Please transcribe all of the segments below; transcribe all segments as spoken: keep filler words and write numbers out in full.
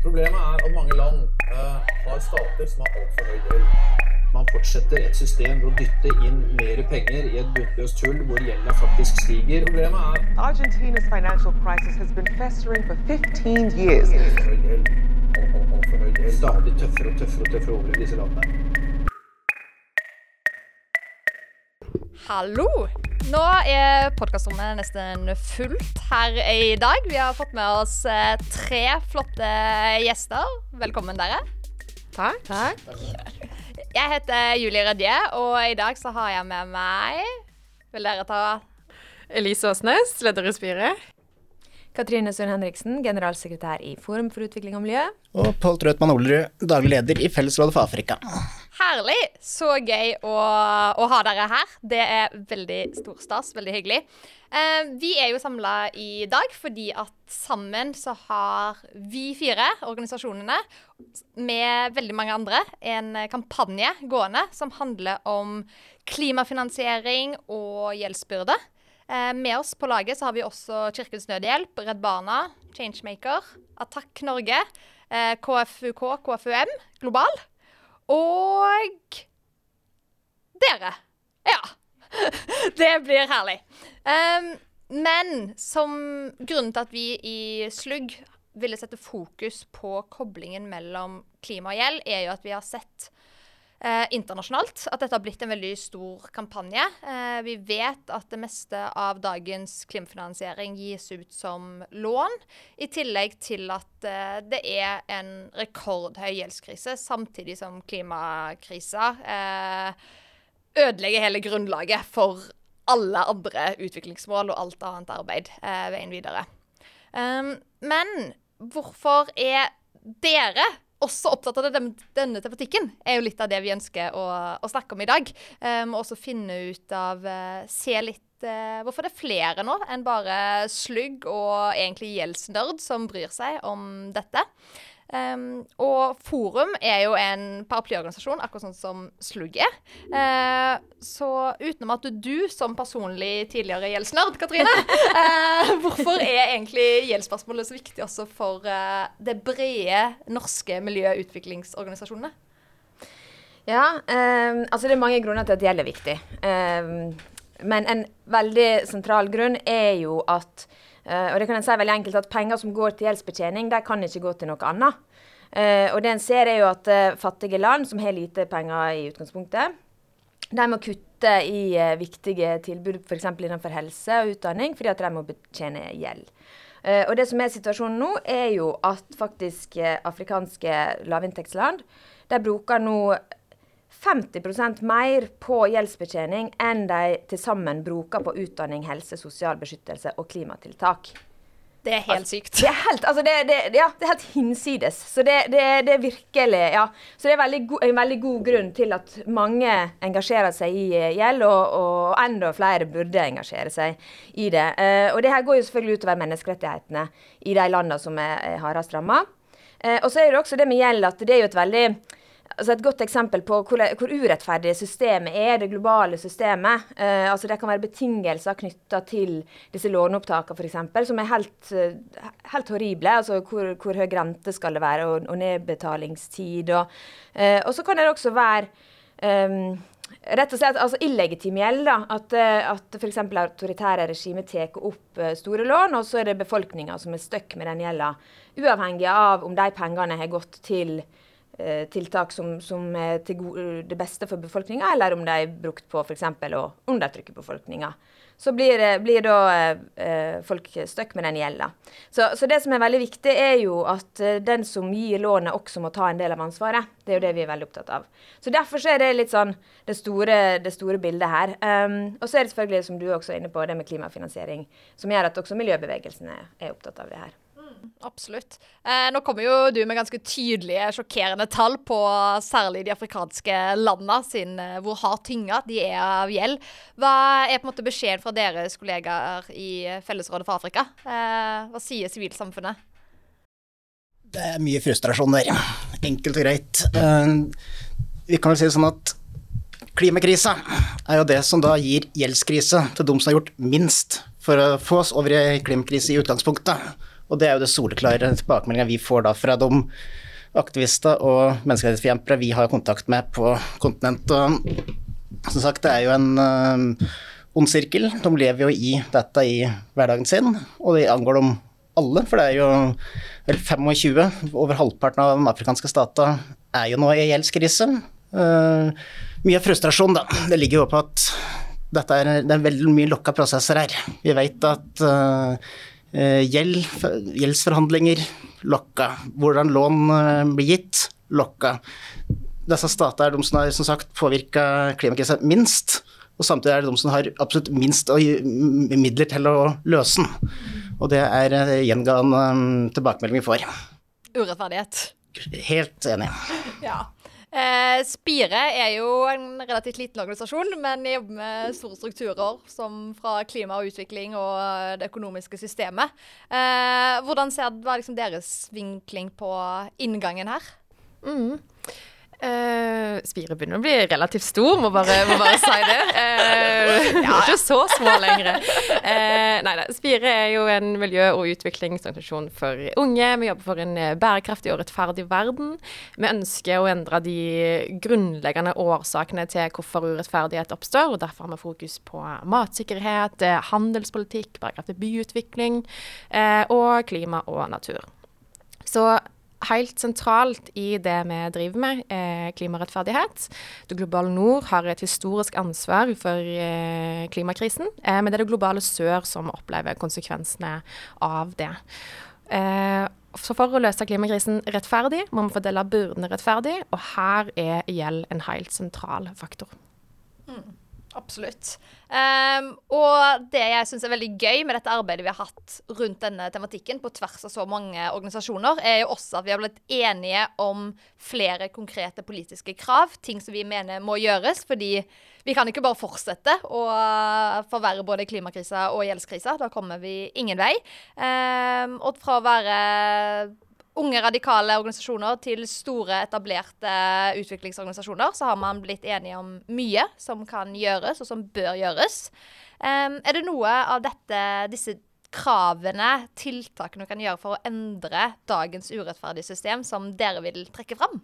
Problemet er at mange land uh, har stater som har alt for høy gjeld. Man fortsetter et system ved å dytte inn mer penger i et bunnløst hull hvor gjelden faktisk stiger. Problemet er Argentina's financial crisis has been festering for fifteen years. Alt for høy gjeld. Alt, alt, alt for høy gjeld. Stadig tøffere og tøffere og tøffere over i disse landene. Hallo! Nå er podcastrommet nesten fullt her i dag. Vi har fått med oss tre flotte gjester. Velkommen dere. Takk. Takk. Jeg heter Julie Rødje, og i dag så har jeg med meg... Vil dere ta... Elise Åsnes, leder i styret. Katrine Sund Henriksen, generalsekretær i Forum for utvikling og miljø. Og Pål Trøtmann Olerud, daglig leder i Fellesrådet for Afrika. Herlig! Så gøy å, å ha dere her. Det er veldig stor stas, veldig hyggelig. Eh, vi er jo samlet i dag fordi at sammen så har vi fire organisasjonene med veldig mange andre en kampanje gående som handler om klimafinansiering og gjeldsbyrde. Eh, med oss på laget så har vi også Kirkens Nødhjelp, Redd Barna, Changemaker, Attack Norge, eh, K F U K, K F U M, Global. Og dere. Ja, det blir herlig. Um, men som grunnen til at vi i Slugg ville sette fokus på koblingen mellom klima og gjeld, er jo at vi har sett uh, internasjonalt at dette har blitt en veldig stor kampanje. Uh, vi vet at det meste av dagens klimafinansiering gis ut som lån, i tillegg til at uh, det er en rekordhøy gjeldskrise, samtidig som klimakrisa uh, ødelegger hele grunnlaget for alle andre utviklingsmål og alt annet arbeid uh, veien videre. Um, men hvorfor er dere også opptatt av det, denne tematikken? Er jo litt av det vi ønsker å, å snakke om i dag. Um, og også finne ut av, uh, se litt uh, hvorfor det er flere nå enn bare Slugg og egentlig gjeldsnørd som bryr seg om dette. Um, og Forum er jo en paraplyorganisasjon, akkurat sånn som Slugg er. Uh, så utenom at du, du som personlig tidligere gjeldsnørd, Katrine, uh, hvorfor er egentlig gjeldsspørsmålet så viktig også for uh, det brede norske miljøutviklingsorganisasjonene? Ja, um, altså det er mange grunner til at gjeld er viktig. Um, men en veldig sentral grunn er jo at Uh, og det kan en si veldig enkelt at penger som går til gjeldsbetjening, de kan ikke gå til noe annet. Uh, og det en ser er jo at uh, fattige land som har lite penger i utgangspunktet, de må kutte i uh, viktige tilbud, for eksempel innenfor helse og utdanning, fordi at de må betjene gjeld. Uh, og det som er situasjonen nå er jo at faktisk uh, afrikanske lavinntektsland, de bruker nå femti prosent mer på gjeldsbetjening enn de til sammen bruker på utdanning, helse, sosial beskyttelse og klimatiltak. Det er helt sykt. Det er helt, altså det, det, ja, det er helt hinsides. Så det, det, det er virkelig, ja. Så det er veldig go, en veldig god grunn til at mange engasjerer seg i gjeld, og, og enda flere burde engasjere seg i det. Uh, og det her går jo selvfølgelig utover menneskerettighetene i de landene som er, er hardest rammet. Uh, og så er det også det med gjeld at det er jo et veldig... Altså et godt eksempel på hvor, hvor urettferdig systemet er, det globale systemet. Eh, altså det kan være betingelser knyttet til disse låneopptakene for eksempel, som er helt, helt horrible. Altså hvor, hvor høy rente skal det være, og, og nedbetalingstid. Og, eh, og så kan det også være um, rett og slett altså illegitim gjeld, da. At, at for eksempel autoritære regimer tar opp store lån, og så er det befolkningen som er støkk med den gjelda, uavhengig av om de pengene har gått til tiltak som, som er til gode, det beste for befolkningen, eller om de er brukt på for eksempel å undertrykke befolkningen. Så blir, blir da eh, folk støkk med den gjelda. Så, så det som er veldig viktig er jo at eh, den som gir lånet også må ta en del av ansvaret. Det er jo det vi er veldig opptatt av. Så derfor så er det litt sånn det store, det store bildet her. Um, og så er det selvfølgelig, som du også er inne på, det med klimafinansiering, som gjør at også miljøbevegelsene er opptatt av det her. Absolutt. Eh, nå kommer jo du med ganske tydelige, sjokkerende tall på særlig de afrikanske landene sin, hvor hardt tynget de er av gjeld. Hva er på en måte beskjeden fra deres kollegaer i Fellesrådet for Afrika? Eh, hva sier sivilsamfunnet? Det er mye frustrasjon der, enkelt og greit. Uh, vi kan vel si sånn at klimakrisa er jo det som da gir gjeldskrise til de som har gjort minst for å få oss over i klimakrise i utgangspunktet. Og det er jo det soleklare tilbakemeldingen vi får da fra de aktivister og menneskerettighetsforkjempere vi har kontakt med på kontinentet. Og som sagt, det er jo en uh, ond sirkel. De lever jo i dette i hverdagen sin, og det angår dem alle, for det er jo vel tjuefem, over halvparten av de afrikanske stater er jo nå i gjeldskrise. Uh, mye frustrasjon da, det ligger jo på at dette er, det er veldig mye lukka prosesser her. Vi vet at uh, gjeld, gjeldsforhandlinger lukka, hvordan lån uh, blir gitt lukka. Disse statene er de som har som sagt påvirket klimakrisen minst, og samtidig er det de som har absolutt minst midler til å løse den. Og det er gjengående tilbakemelding vi får. Urettferdighet. Helt enig. Ja. Eh, Spire er jo en relativt liten organisasjon, men jobber med store strukturer som fra klima og utvikling og det økonomiske systemet. Eh, hvordan ser hva liksom deres vinkling på inngangen her? Mm. Uh, Spire begynner å bli relativt stor, må bare, må bare si det. Uh, ja, ikke så små lenger. Uh, nei, nei, Spire er jo en miljø- og utviklingsorganisasjon for unge. Vi jobber for en bærekraftig og rettferdig verden. Vi ønsker å endre de grunnleggende årsakene til hvorfor urettferdighet oppstår, og derfor har vi fokus på matsikkerhet, handelspolitikk, bærekraftig byutvikling uh, og klima og natur. Så helt sentralt i det vi driver med, eh, klimarettferdighet. Det globale nord har et historisk ansvar for eh, klimakrisen, eh, men det er det globale sør som opplever konsekvensene av det. Eh, så for å løse klimakrisen rettferdig, må vi fordele byrdene rettferdig, og her er gjeld en helt sentral faktor. Mm. Absolutt. Um, og det jeg synes er veldig gøy med dette arbeidet vi har hatt rundt denne tematikken på tvers av så mange organisasjoner, er jo også at vi har blitt enige om flere konkrete politiske krav, ting som vi mener må gjøres, fordi vi kan ikke bare fortsette å forverre både klimakrisa og gjeldskrisa. Da kommer vi ingen vei. Um, og fra å være unge radikale organisasjoner til store etablerte utviklingsorganisasjoner, så har man blitt enige om mye som kan gjøres og som bør gjøres. Um, er det noe av dette, disse kravene, tiltakene du kan gjøre for å endre dagens urettferdige system som dere vil trekke fram?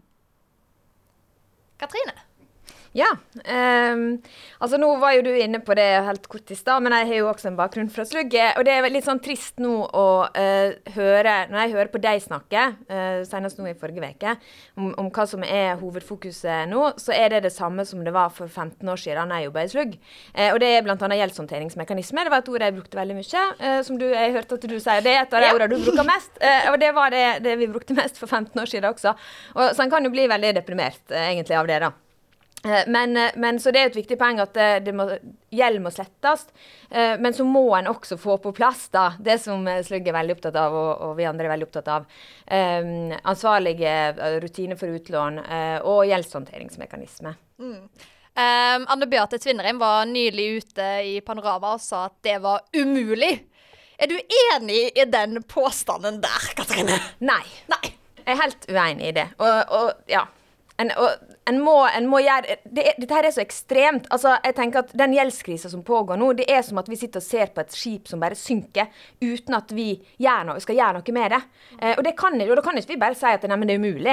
Katrine? Ja, um, altså nå var jo du inne på det helt kort i stad, men jeg har jo også en bakgrunn fra Slugge, og det er litt sånn trist nå å uh, høre, når jeg hører på deg snakke, uh, senest nå i forrige veke, om, om hva som er hovedfokuset nå, så er det det samme som det var for femten år siden da jeg jobbet i Slugg. Uh, og det er blant annet gjeldshåndteringsmekanisme, det var et ord jeg brukte veldig mye, uh, som du, jeg hørte at du sier, det er et av de ordene du bruker mest, uh, og det var det, det vi brukte mest for femten år siden også. Og, så en kan jo bli veldig deprimert uh, egentlig av det da. Men, men så det er et viktig poeng at det, det må, gjeld må slettes, men så må en også få på plass da, det som Slugg er veldig opptatt av, og, og vi andre er veldig opptatt av, um, ansvarlige rutiner for utlån uh, og gjeldshåndteringsmekanisme. Mm. Um, Anne Beate Tvinnereim var nylig ute i Panorama og sa at det var umulig. Er du enig i den påstanden der, Katrine? Nei. Nei. Jeg er helt uenig i det, og, og ja, en, og En må, en må gjøre, det er, dette her er så ekstremt, altså jeg tenker at den gjeldskrisen som pågår nå, det er som at vi sitter og ser på et skip som bare synker, uten at vi gjør noe, skal gjøre noe med det. Eh, og det kan, og da kan ikke vi bare si at nei, men det er umulig.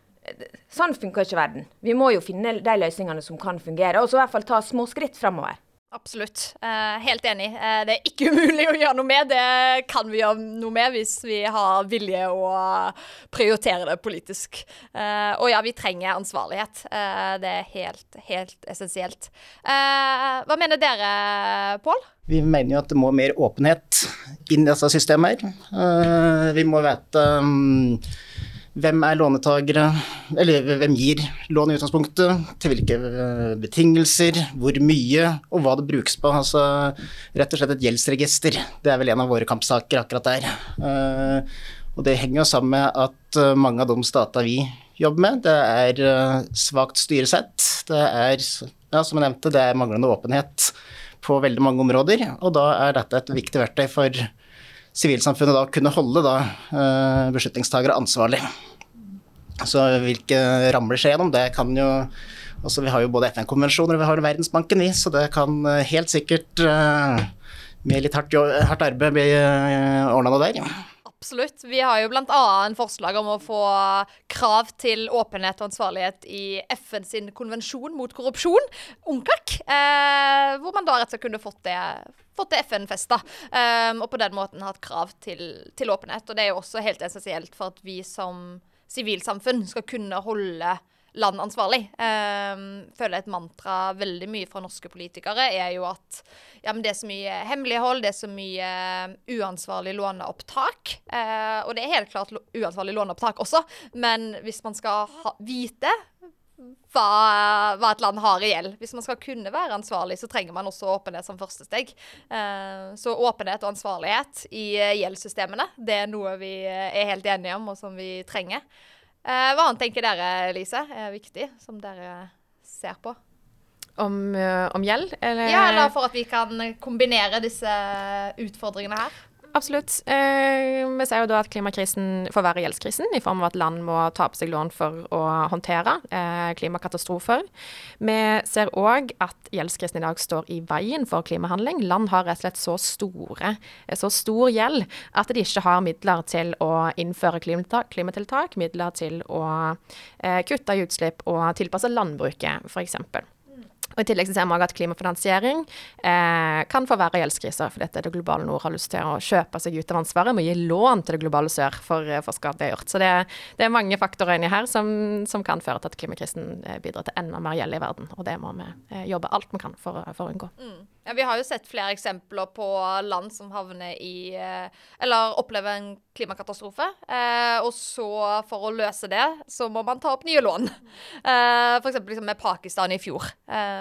Sånn funker ikke verden. Vi må jo finne de løsningene som kan fungere, og så i hvert fall ta små skritt fremover. Absolutt. Eh, helt enig. Eh, det er ikke umulig å gjøre noe med. Det kan vi gjøre noe med hvis vi har vilje å prioritere det politisk. Eh, og ja, vi trenger ansvarlighet. Eh, det er helt, helt essensielt. Eh, hva mener dere, Pål? Vi mener jo at det må mer åpenhet inn i disse systemer. Uh, vi må vite um, hvem er lånetagere, eller hvem gir lån i utgangspunktet, til hvilke betingelser, hvor mye, og hva det brukes på. Altså rett og slett et gjeldsregister. Det er vel en av våre kampsaker akkurat der. Uh, og det henger jo sammen med at uh, mange av de stater vi jobber med, det er uh, svagt styresett. Det er, ja, som jeg nevnte, det er manglende åpenhet på veldig mange områder, og da er dette et viktig verktøy for sivilsamfunnet da kunne holde da, uh, beslutningstagere ansvarlig. Så hvilke ramler skjer gjennom, det kan jo, altså vi har jo både F N-konvensjoner og vi har Verdensbanken i, så det kan uh, helt sikkert uh, med litt hardt, hardt arbeid bli uh, ordnet noe der. absolutt. Vi har jo blant annet forslag om å få krav til åpenhet og ansvarlighet i F N sin konvensjon mot korrupsjon, UNCAC, eh, hvor man da rett og slett kunne fått det, fått det F N-festet, eh, og på den måten hatt krav til, til åpenhet. Og det er jo også helt essensielt for at vi som sivilsamfunn skal kunne holde land ansvarlig. Um, føler et mantra veldig mye fra norske politikere er jo at ja, men det er så mye hemmelighold, det er så mye uansvarlig låneopptak, uh, og det er helt klart uansvarlig låneopptak også, men hvis man skal ha, vite hva, hva et land har i gjeld, hvis man skal kunne være ansvarlig, så trenger man også åpenhet som første steg. Uh, så åpenhet og ansvarlighet i gjeldssystemene, det er noe vi er helt enige om og som vi trenger. Uh, hva annet tenker dere, Lise, er viktig, som dere ser på? Om, uh, om gjeld? Eller? Ja, eller for at vi kan kombinere disse utfordringene her. Absolutt. Eh, vi ser jo da at klimakrisen forverrer gjeldskrisen i form av at land må ta på seg lån for å håndtere eh, klimakatastrofer. Vi ser også at gjeldskrisen i dag står i veien for klimahandling. Land har rett og slett så store, så stor gjeld at de ikke har midler til å innføre klimatiltak, klimatiltak midler til å eh, kutte i utslipp og tilpasse landbruket, for eksempel. Og i tillegg så ser vi også at klimafinansiering eh, kan forverre gjeldskriser, for dette er det globale nord har lyst til å kjøpe seg ut av ansvaret, må gi lån til det globale sør for, for skade det er gjort. Så det, det er mange faktorer inni her som, som kan føre til at klimakrisen bidrar til enda mer gjeld i verden, og det må vi eh, jobbe alt vi kan for, for å unngå. Mm. Ja, vi har jo sett flere eksempler på land som havner i, eller opplever en klimakatastrofe, eh, og så for å løse det, så må man ta opp nye lån. Eh, for eksempel liksom med Pakistan i fjor.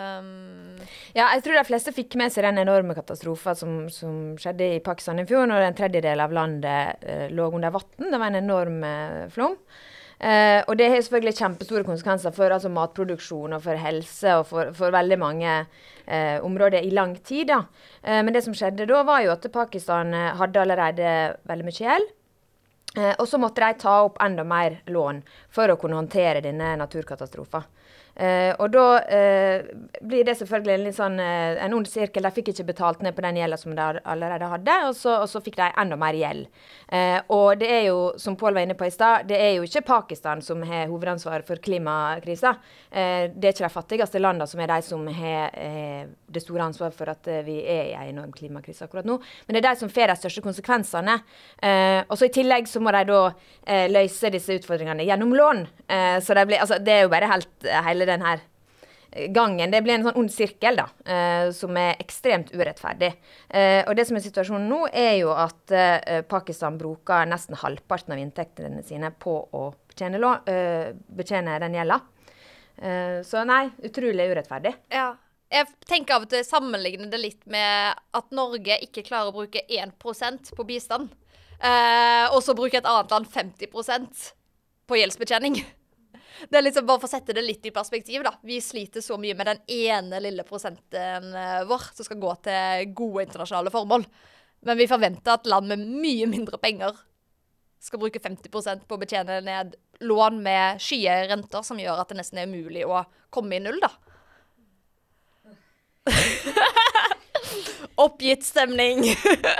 Um, ja, jeg tror de fleste fikk med seg den enorme katastrofen som, som skjedde i Pakistan i fjor, når en tredjedel av landet eh, lå under vatten. Det var en enorm eh, flom. Eh, og det har selvfølgelig kjempestore konsekvenser for altså, matproduksjon og for helse og for, for veldig mange eh, områder i lang tid. Da. Eh, men det som skjedde da var jo at Pakistan hadde allerede veldig mye gjeld. Eh, og så måtte de ta opp enda mer lån for å kunne håndtere denne naturkatastrofen. Uh, og da uh, blir det selvfølgelig en, litt sånn, uh, en ond sirkel. De fikk ikke betalt ned på den gjelden som de allerede hadde, og så, og så fikk de enda mer gjeld. Uh, og det er jo, som Pål var inne på i stad, det er jo ikke Pakistan som har hovedansvar for klimakrisa. Uh, det er ikke de fattigste landene som er de som har uh, det store ansvaret for at uh, vi er i en enorm klimakrise akkurat nå. Men det er de som får de største konsekvensene. Uh, og så i tillegg så må de da uh, løse disse utfordringene gjennom lån. Uh, så det, blir, altså, det er jo bare helt hele den her gangen. Det blir en sånn ond sirkel da, eh, som er ekstremt urettferdig. Eh, og det som er situasjonen nå er jo at eh, Pakistan bruker nesten halvparten av inntektene sine på å betjene, lå, eh, betjene den gjelda. Eh, så nei, utrolig urettferdig. Ja. Jeg tenker av og til sammenligne det litt med at Norge ikke klarer å bruke én prosent på bistand, eh, og så bruker et annet land femti prosent på gjeldsbetjening. Det er liksom bare for å sette det litt i perspektiv da. Vi sliter så mye med den ene lille prosenten vår som skal gå til gode internasjonale formål. Men vi forventer at land med mye mindre penger skal bruke femti prosent på å betjene ned lån med skyhøye renter som gjør at det nesten er umulig å komme i null da. Oppgitt stemning.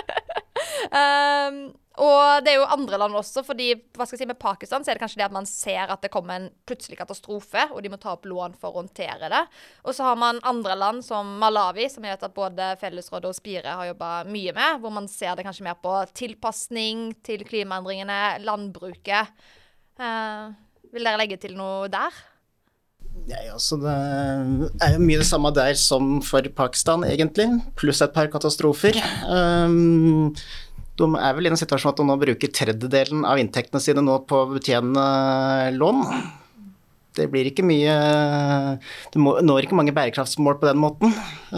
um, Og det er jo andre land også, fordi hva skal jeg si, med Pakistan så er det kanskje det at man ser at det kommer en plutselig katastrofe, og de må ta opp lån for å håndtere det. Og så har man andre land som Malawi, som jeg vet at både Fellesrådet og Spire har jobbet mye med, hvor man ser det kanskje mer på tilpasning til klimaendringene, landbruket. Uh, vil dere legge til noe der? Ja, altså det er jo mye det samme der som for Pakistan, egentlig, pluss et par katastrofer. Um, De er vel i en situasjon at de nå bruker tredjedelen av inntektene sine nå på å betjene lån. Det blir ikke mye, det når ikke mange bærekraftsmål på den måten.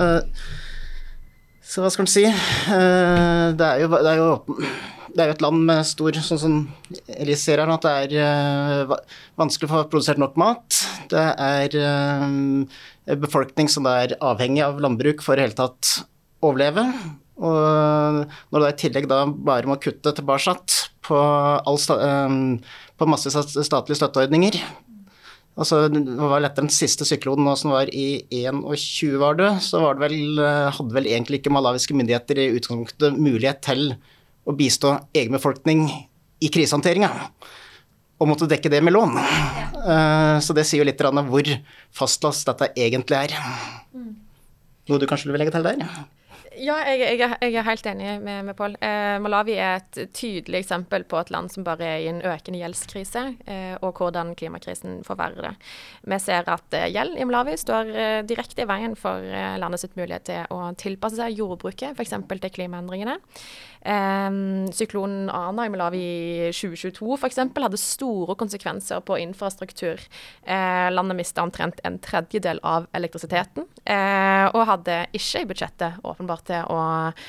Så hva skal man si? Det er jo, det er jo, det er jo et land med stor, sånn som Elise sier her, at det er vanskelig å få produsert nok mat. Det er en befolkning som er avhengig av landbruk for i hele tatt overleve. Og når det i tillegg da bare må kutte tilbake på, all sta, um, på masse statlige støtteordninger. Altså, det var lettere den siste syklonen nå som var i tjueen, var det, så var det vel, hadde vel egentlig ikke malawiske myndigheter i utgangspunktet mulighet til å bistå egen befolkning i krisehåndteringen, og måtte dekke det med lån. Uh, så det sier jo litt om hvor fastlåst dette egentlig er. Noe du kanskje vil legge til der? Ja, jeg, jeg, er, jeg er helt enig med, med Paul. Eh, Malawi er et tydelig eksempel på et land som bare er i en økende gjeldskrise, eh, og hvordan klimakrisen forverrer det. Vi ser at eh, gjeld i Malawi står eh, direkte i veien for eh, landet sitt mulighet til å tilpasse seg jordbruket, for eksempel til klimaendringene. Eh, syklonen Ana i Malawi i tjue tjueto for eksempel hadde store konsekvenser på infrastruktur. Eh, landet mistet omtrent en tredjedel av elektrisiteten, eh, og hadde ikke i budsjettet åpenbart til å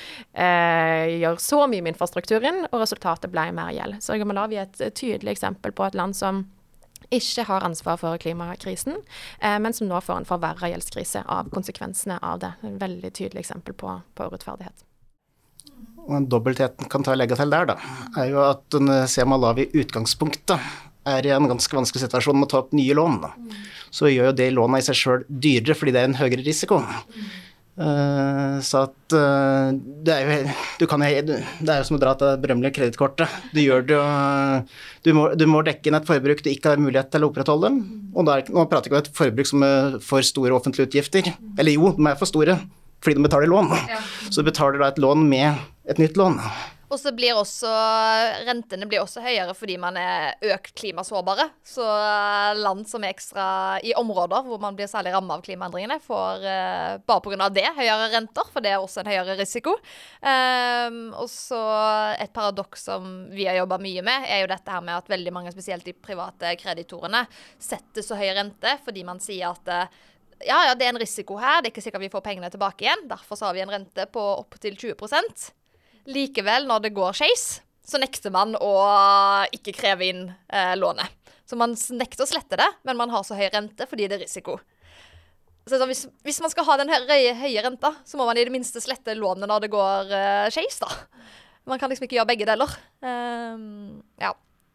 eh, gjøre så mye med infrastrukturen, og resultatet ble mer gjeld. Så Malawi er et tydelig eksempel på et land som ikke har ansvar for klimakrisen, eh, men som nå får en forverret gjeldskrise av konsekvensene av det. Et veldig tydelig eksempel på, på urettferdighet. Og en dobbeltheten kan ta og legge til der, da, er jo at ser Malawi i utgangspunktet er i en ganske vanskelig situasjon med å ta opp nye lån. Da. Så gjør jo det lånet i seg selv dyrere, fordi det er en høyere risiko. Uh, så at uh, det er jo du kan, det er jo som å dra til det berømmelige kredittkortet. Du gjør det uh, du, må, du må dekke inn et forbruk du ikke har mulighet til å opprettholde. Og da er, nå prater jeg ikke om et forbruk som er for store offentlige utgifter. Eller jo, de er for store fordi de betaler lån. Ja. Så du betaler da et lån med et nytt lån. Og så blir også rentene blir også høyere fordi man er økt klimasårbare. Så land som er ekstra i områder hvor man blir særlig rammet av klimaendringene, får uh, bare på grunn av det høyere renter, for det er også en høyere risiko. Um, og så et paradoks som vi har jobbet mye med, er jo dette her med at veldig mange, spesielt de private kreditorene, setter så høy rente fordi man sier at uh, ja, ja, det er en risiko her, det er ikke sikkert vi får pengene tilbake igjen. Derfor så har vi en rente på opp til tjue prosent. Likevel, når det går skeis, så nekter man å ikke kreve inn eh, lånet. Så man nekter å slette det, men man har så høy rente fordi det er risiko. Så hvis, hvis man skal ha den høye, høye renta, så må man i det minste slette lånet når det går eh, skeis, da. Man kan liksom ikke gjøre begge deler. Um, ja.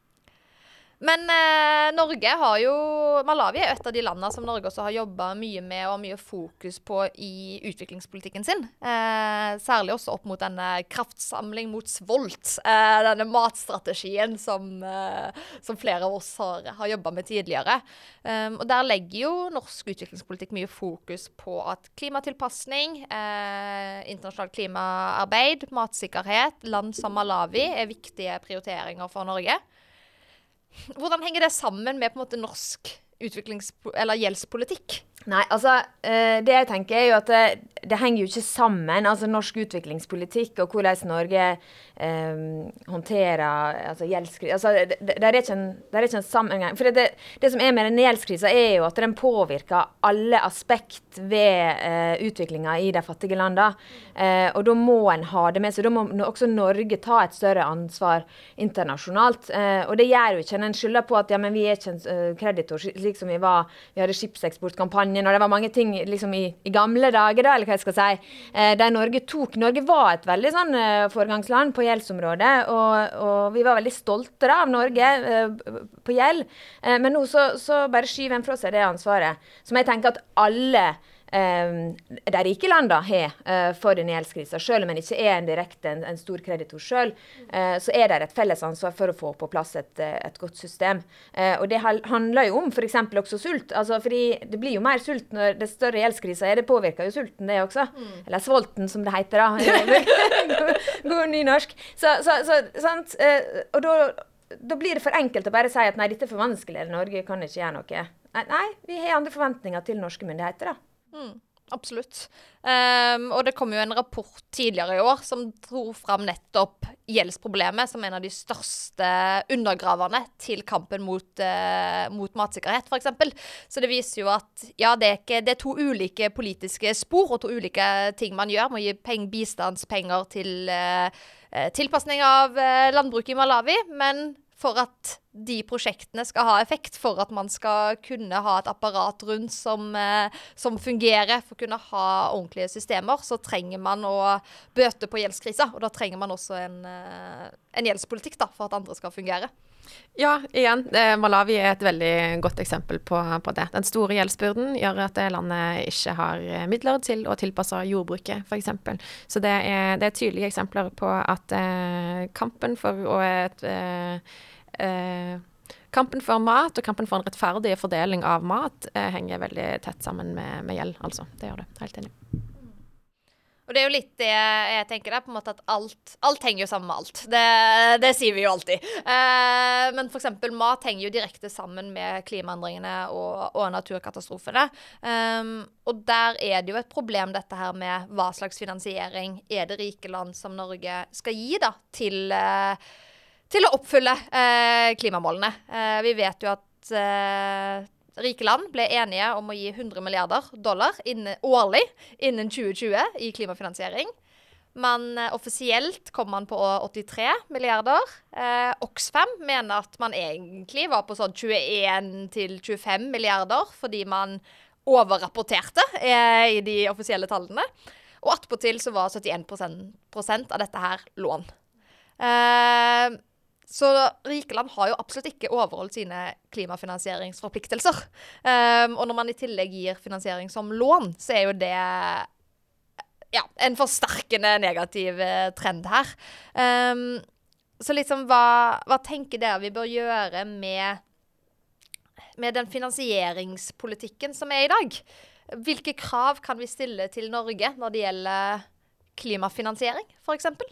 Men eh, Norge har jo, Malawi er et av de landene som Norge også har jobbet mye med og har mye fokus på i utviklingspolitikken sin. Eh, særlig også opp mot denne kraftsamling mot svolt, eh, denne matstrategien som, eh, som flere av oss har, har jobbet med tidligere. Um, og der legger jo norsk utviklingspolitikk mye fokus på at klimatilpasning, eh, internasjonalt klimaarbeid, matsikkerhet, land som Malawi er viktige prioriteringer for Norge. Hvordan henger det sammen med på en måte norsk utviklings- eller gjeldspolitikk? Nei, altså, det jeg tenker er jo at det, det henger jo ikke sammen, altså norsk utviklingspolitikk og hvordan Norge eh, håndterer altså, gjeldskrise. Altså, det, det, det er ikke en, det er ikke en sammenheng. For det, det som er med den gjeldskrisen er jo at den påvirker alle aspekt ved eh, utviklingen i de fattige landene. Eh, og da må en ha det med seg. Da må også Norge ta et større ansvar internasjonalt. Eh, og det gjør jo ikke en skylder på at ja, men vi er ikke en uh, kreditor, slik som vi var. Vi hadde skipseksportkampanjen, og det var mange ting liksom i, i gamle dager da, eller hva jeg skal si, eh, der Norge tok. Norge var et veldig sånn eh, foregangsland på gjeldsområdet, og, og vi var veldig stolte da, av Norge eh, på gjeld. Eh, men nå så, så bare skyver en fra seg det ansvaret, som jeg tenker at alle Um, de rike landene har uh, for den gjeldskrisen, selv om en ikke er en direkte en, en stor kreditor selv, uh, så er det et felles ansvar for å få på plass et, et godt system. Uh, og det handler jo om for eksempel også sult, altså fordi det blir jo mer sult når det større gjeldskrisen er, det påvirker jo sulten det også, mm. eller svolten som det heter da, god nynorsk. Så, så, så sant, uh, og da, da blir det for enkelt å bare si at nei, dette er for vanskelig, Norge kan ikke gjøre noe. Nei, nei, vi har andre forventninger til norske myndigheter da. Mm, absolutt. Um, og det kom jo en rapport tidligere i år som dro fram nettopp gjeldsproblemet som en av de største undergraverne til kampen mot, uh, mot matsikkerhet, for eksempel. Så det viser jo at ja, det er, ikke, det er to ulike politiske spor og to ulike ting man gjør. Man gir peng, bistandspenger til uh, tilpasning av uh, landbruket i Malawi, men for at de prosjektene skal ha effekt, for at man skal kunne ha et apparat rundt som, eh, som fungerer, for å kunne ha ordentlige systemer, så trenger man å bøte på gjeldskriser, og da trenger man også en, eh, en gjeldspolitikk da, for at andre skal fungere. Ja, igjen, eh, Malawi er et veldig godt eksempel på, på det. Den store gjeldsbyrden gjør at landet ikke har midler til å tilpasse jordbruket, for eksempel. Så det er, det er tydelige eksempler på at eh, kampen for å et, eh, eh, kampen for mat og kampen for en rettferdig fordeling av mat eh, henger veldig tett sammen med, med gjeld, altså. Det gjør det, helt enig. Og det er jo litt det jeg tenker der, på en måte at alt, alt henger jo sammen med alt. Det, det sier vi jo alltid. Eh, men for eksempel mat henger jo direkte sammen med klimaendringene og, og naturkatastrofene. Um, og der er det jo et problem dette her med hva slags finansiering er det rike land som Norge skal gi da, til, uh, til å oppfylle uh, klimamålene. Uh, vi vet jo at uh, rike land ble enige om å gi hundre milliarder dollar innen, årlig innen tjue tjue i klimafinansiering. Men eh, offisielt kom man på åttitre milliarder. Eh, Oxfam mener at man egentlig var på sånn tjueen til tjuefem milliarder, fordi man overrapporterte eh, i de offisielle tallene. Og attpåtil så var syttien prosent av dette her lån. Eh, Så rike land har jo absolutt ikke overholdt sine klimafinansieringsforpliktelser. Um, og når man i tillegg gir finansiering som lån, så er jo det ja, en forsterkende negativ trend her. Um, så liksom, hva, hva tenker dere vi bør gjøre med, med den finansieringspolitikken som er i dag? Hvilke krav kan vi stille til Norge når det gjelder klimafinansiering, for eksempel?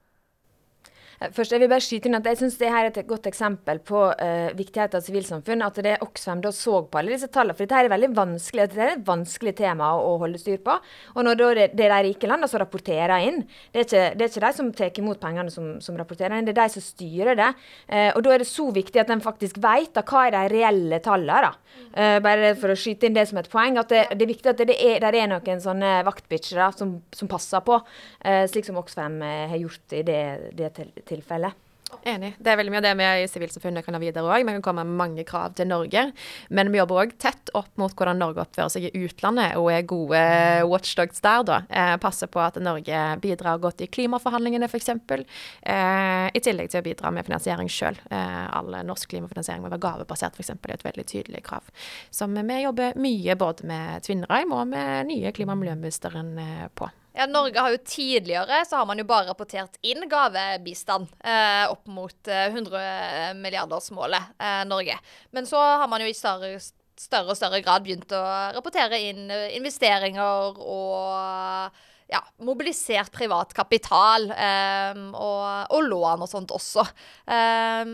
Først, jeg vil bare skyte inn at jeg synes det her er et godt eksempel på uh, viktigheten av sivilsamfunn, at det Oxfam da så på alle disse tallene, for dette her er veldig vanskelig, dette er et vanskelig tema å, å holde styr på, og når det, det er de rike landene som rapporterer inn, det er ikke, det er ikke de som tar imot pengene som, som rapporterer inn, det er de som styrer det, uh, og da er det så viktig at de faktisk vet da, hva er de reelle tallene da, uh, bare for å skyte inn det som et poeng, at det, det er viktig at det er, der er noen sånne vaktbitcher da, som, som passer på, uh, slik som Oxfam uh, har gjort i det, det til tilfelle. Enig. Det er veldig mye av det vi i Sivilsamfunnet kan ha videre også. Vi kan komme med mange krav til Norge, men vi jobber også tett opp mot hvordan Norge oppfører seg i utlandet, og er gode watchdogs der da. Eh, passer på at Norge bidrar godt i klimaforhandlingene for eksempel, eh, i tillegg til å bidra med finansiering selv. Eh, all norsk klimafinansiering må være gavebasert for eksempel, det er et veldig tydelig krav. Som vi jobber mye både med Tvinnereim og med nye klima- og miljøministeren eh, på. Ja, Norge har jo tidligere, så har man jo bare rapportert inn gavebistand eh, opp mot eh, hundre milliardersmålet eh, Norge. Men så har man jo i større, større og større grad begynt å rapportere inn investeringer og ja, mobilisert privat kapital eh, og, og lån og sånt også. Eh,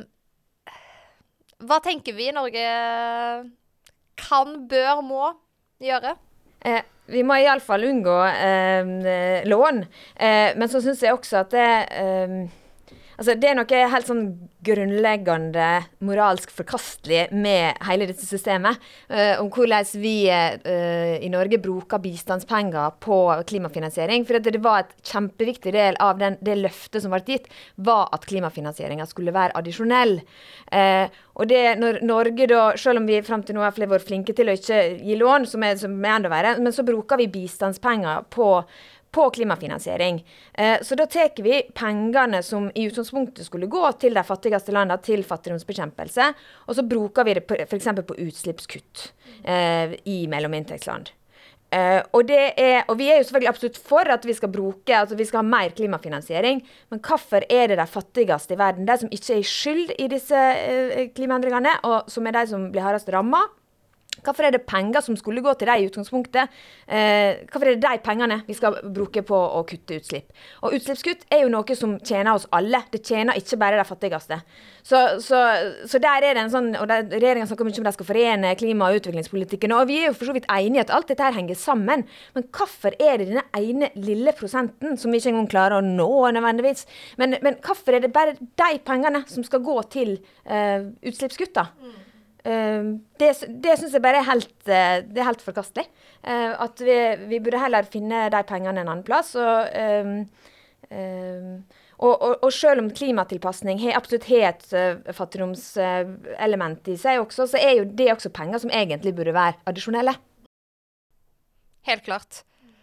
hva tenker vi i Norge kan, bør, må gjøre? Eh, vi må i alle fall unngå eh, lån, eh, men så synes jeg også at det, eh, altså det er noe helt sånn grunnleggende moralsk forkastelig med hele dette systemet, eh, om hvordan vi eh, i Norge bruker bistandspenger på klimafinansiering, for det var et kjempeviktig del av den, det løftet som var gitt, var at klimafinansieringen skulle være addisjonell. Eh, og det når Norge da, selv om vi frem til nå har vært flinke til å ikke gi lån, som er, som er enda verre, men så bruker vi bistandspenger på på klimafinansiering. Eh, så da tar vi pengene som i utgangspunktet skulle gå til de fattigste landene, til fattigdomsbekjempelse, og så bruker vi det på, for eksempel på utslippskutt eh, i mellominntektsland. Eh, og, det er, og vi er jo selvfølgelig absolutt for at vi skal bruke, altså vi skal ha mer klimafinansiering, men hvorfor er det de fattigste i verden, de som ikke er skyld i disse eh, klimaendringene, og som er de som blir hardest rammet? Hvorfor er det penger som skulle gå til deg i utgangspunktet? Eh, hvorfor er det de pengene vi skal bruke på å kutte utslipp? Og utslippskutt er jo noe som tjener oss alle. Det tjener ikke bare de fattigste. Så, så, så der er det en sånn, og der, regjeringen snakker mye om at de skal forene klima- og utviklingspolitikken, og vi er jo for så vidt enige at alt dette her henger sammen. Men hvorfor er det denne ene lille prosenten som vi ikke engang klarer å nå nødvendigvis? Men, men hvorfor er det bare de pengene som skal gå til uh, utslippskutt da? Mm. Uh, det, det synes jeg bare er helt, uh, det er helt forkastelig. Uh, at vi, vi burde heller finne de pengene en annen plass. Og, uh, uh, og, og, og selv om klimatilpasning har absolutt har et uh, fattigdomselement i seg også, så er jo det også penger som egentlig burde være addisjonelle. Helt klart.